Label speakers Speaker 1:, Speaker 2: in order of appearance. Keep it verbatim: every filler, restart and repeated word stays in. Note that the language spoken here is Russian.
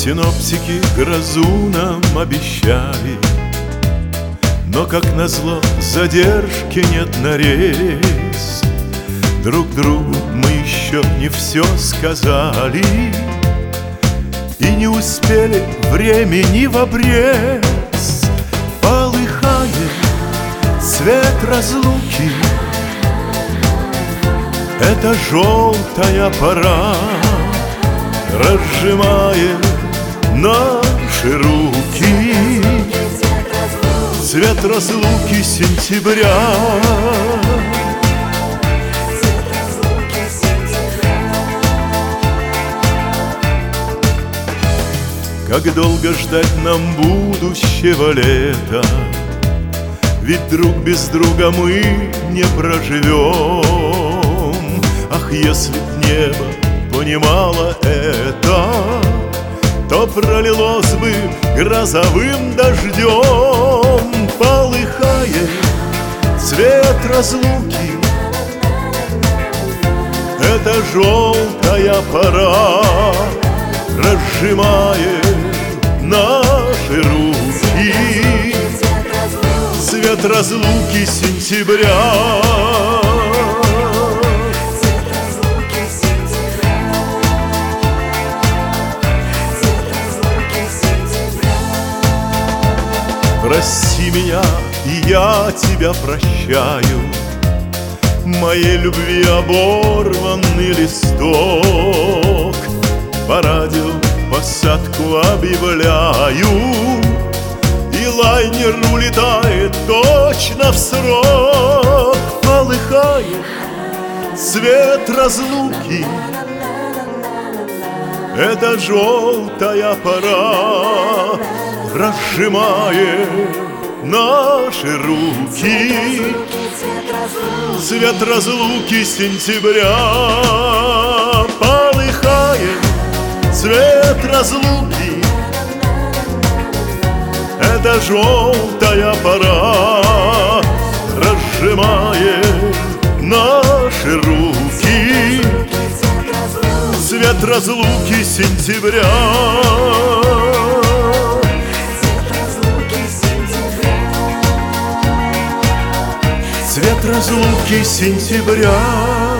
Speaker 1: Синоптики грозу нам обещали, но, как назло, задержки нет на рейс. Друг другу мы еще не все сказали и не успели времени в обрез. Полыхает цвет разлуки, это желтая пора разжимает наши руки. Цвет разлуки сентября. Как долго ждать нам будущего лета, ведь друг без друга мы не проживем. Ах, если б небо понимало это, то пролилось бы грозовым дождем. Полыхает цвет разлуки, это желтая пора разжимает наши руки. Цвет разлуки сентября. Прости меня, и я тебя прощаю, моей любви оборванный листок. По радио посадку объявляю, и лайнер улетает точно в срок. Полыхает цвет разлуки, это желтая пора разжимает наши руки. Цвет разлуки сентября. Полыхает цвет разлуки, это желтая пора разжимает наши руки. Цвет разлуки сентября. Цвет разлуки сентября.